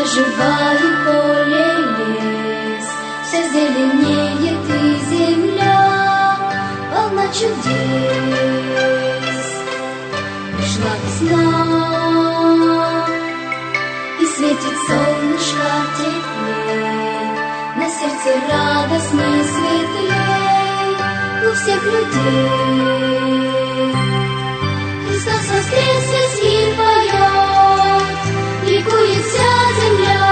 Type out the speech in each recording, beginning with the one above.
оживает поле, лес, все зеленеет и земля полна чудес. Пришла весна, и светит солнышко теплей, на сердце радостно и светлей у всех людей. Христос воскрес, весь мир поет, ликует вся земля,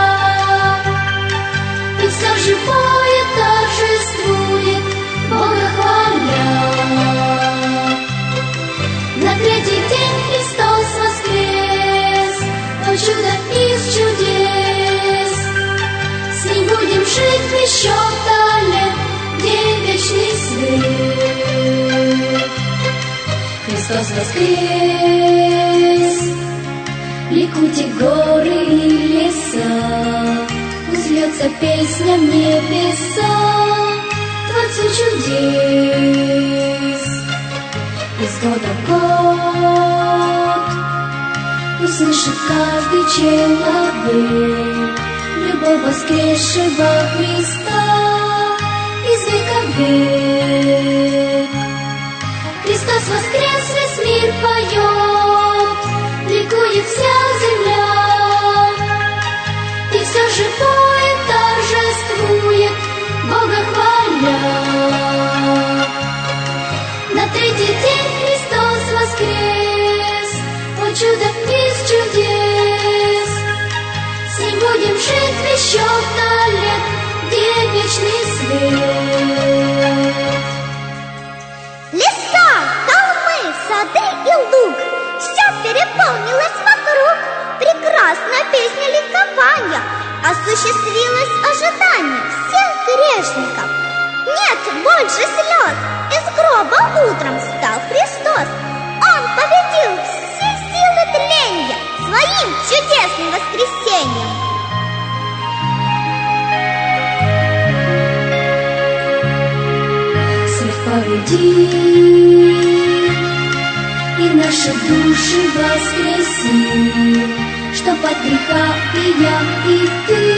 и все живое торжествует, Бога хваля. На третий день Христос воскрес, о чудо из чудес. С ним будем жить еще 100 лет, где вечный свет. Христос воскрес, ликуйте горы и леса, пусть льется песня в небеса, Творцу чудес. Из года в год услышит каждый человек любовь воскресшего Христа из века в век. Христос воскрес, весь мир поет, ликует вся земля, и все живое торжествует, Бога хваля. На третий день Христос воскрес, о чудо из чудес. С ним будем жить еще 100 лет, где вечный свет. Леса, холмы, сады и луг, все переполнилось вокруг. Прекрасная песня ликования, осуществилось ожидание всех грешников. Нет больше слез, из гроба утром встал Христос. Он победил все силы тления своим чудесным воскресением. Смерть победи и наши души воскреси, чтоб от греха и я, и ты